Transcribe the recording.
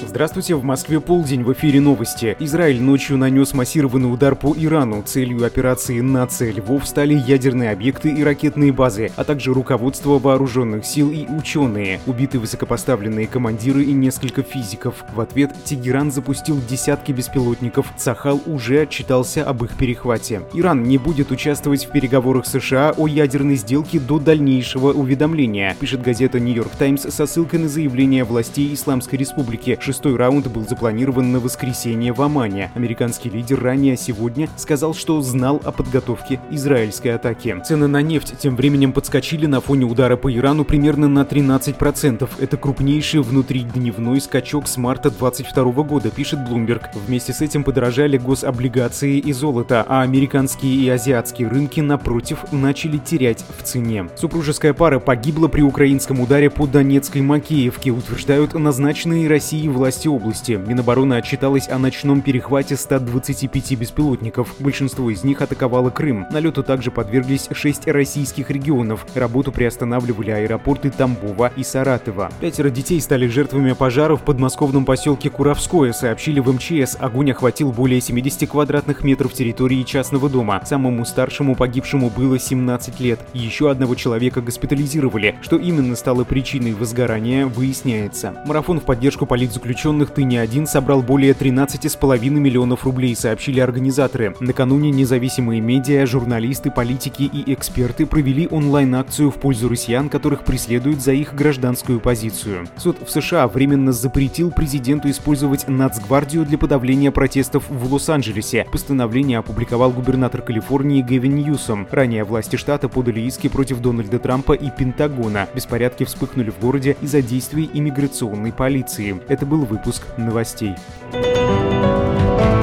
Здравствуйте, в Москве полдень, в эфире новости. Израиль ночью нанес массированный удар по Ирану. Целью операции «Нация Львов» стали ядерные объекты и ракетные базы, а также руководство вооруженных сил и ученые. Убиты высокопоставленные командиры и несколько физиков. В ответ Тегеран запустил десятки беспилотников. Цахал уже отчитался об их перехвате. Иран не будет участвовать в переговорах США о ядерной сделке до дальнейшего уведомления, пишет газета «Нью-Йорк Таймс» со ссылкой на заявление властей Исламской Республики. Шестой раунд был запланирован на воскресенье в Омане. Американский лидер ранее сегодня сказал, что знал о подготовке израильской атаки. Цены на нефть тем временем подскочили на фоне удара по Ирану примерно на 13%. Это крупнейший внутридневной скачок с марта 2022 года, пишет Bloomberg. Вместе с этим подорожали гособлигации и золото, а американские и азиатские рынки, напротив, начали терять в цене. Супружеская пара погибла при украинском ударе по Донецкой Макеевке, утверждают назначенные Россией власти области. Минобороны отчиталась о ночном перехвате 125 беспилотников. Большинство из них атаковало Крым. Налету также подверглись 6 российских регионов. Работу приостанавливали аэропорты Тамбова и Саратова. 5 детей стали жертвами пожара в подмосковном поселке Куровское, сообщили в МЧС. Огонь охватил более 70 квадратных метров территории частного дома. Самому старшему погибшему было 17 лет. Еще одного человека госпитализировали. Что именно стало причиной возгорания, выясняется. Марафон в поддержку политзаключенных «Ты не один» собрал более 13,5 миллионов рублей, сообщили организаторы. Накануне независимые медиа, журналисты, политики и эксперты провели онлайн-акцию в пользу россиян, которых преследуют за их гражданскую позицию. Суд в США временно запретил президенту использовать Нацгвардию для подавления протестов в Лос-Анджелесе. Постановление опубликовал губернатор Калифорнии Гэвин Ньюсом. Ранее власти штата подали иски против Дональда Трампа и Пентагона. Беспорядки вспыхнули в городе из-за действий иммиграционной полиции. Это был выпуск новостей.